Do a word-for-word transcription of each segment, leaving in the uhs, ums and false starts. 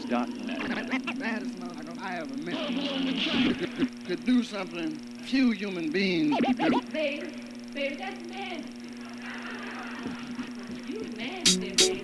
dot net. Saddest motherfucker I ever met. Could do something few human beings could do. Baby, baby, that's man. You man, baby.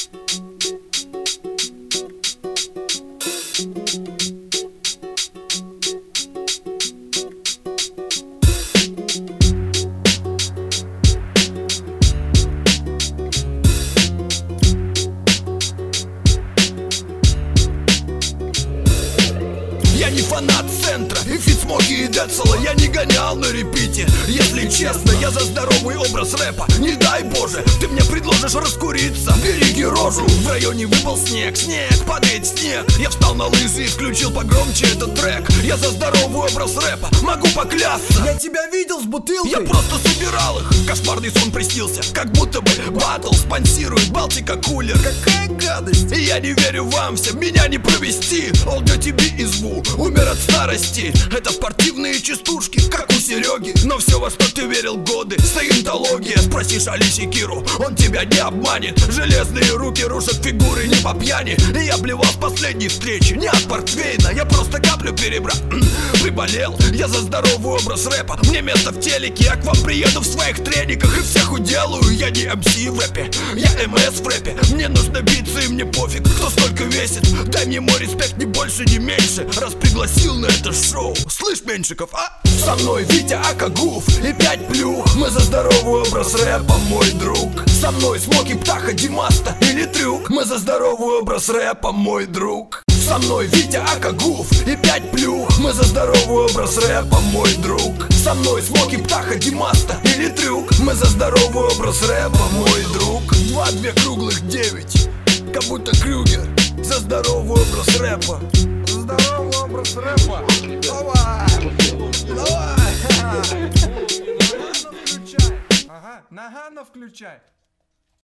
Я не фанат центра и фитсмоки и децела я не гонял на репите. Если честно, я за здоровый образ рэпа. Не дай боже, ты мне предложишь раскуриться. Береги рожу, в районе выпал снег. Снег, падает снег. Я встал на лыжи и включил погромче этот трек. Я за здоровый образ рэпа, могу поклясться. Я тебя видел с бутылкой. Я просто собирал их, кошмарный сон приснился. Как будто бы батл спонсирует Балтика Кулер. Какая гадость. И я не верю вам всем, меня не провести. Олга тебе изву, умер от старости. Это спортивные частушки, как у Сереги. Но все, во что ты верил годы, саентология. Спросишь Алисе Киру, он тебя не обманет. Железные руки рушат фигуры не по пьяни. И я блевал с последней встречи, не от портвейна. Я просто каплю перебрал, приболел. Я за здоровый образ рэпа, мне место в телеке. Я к вам приеду в своих трениках и всех уделаю. Я не эм си в рэпе, я эм эс в рэпе. Мне нужно биться и мне пофиг, кто столько весит. Дай мне мой респект, ни больше, ни меньше. Раз пригласил на это шоу, слышь, Меньшиков, а? Со мной Витя Акагуф и пять плюх. Мы за здоровый образ рэпа, мой друг. Со мной Смоки, Птаха, Димаста или Трюк. Мы за здоровый образ рэпа, мой друг. Со мной Витя Акагуф и пять плюх. Мы за здоровый образ рэпа, мой друг. Со мной Смоки, Птаха, Димаста или Трюк. Мы за здоровый образ рэпа, мой друг. Два, две круглых, девять, как будто Крюгер. За здоровый образ рэпа. Здоровый образ рэпа. Давай. Давай. Нагано включай. Ага, Нагано включай.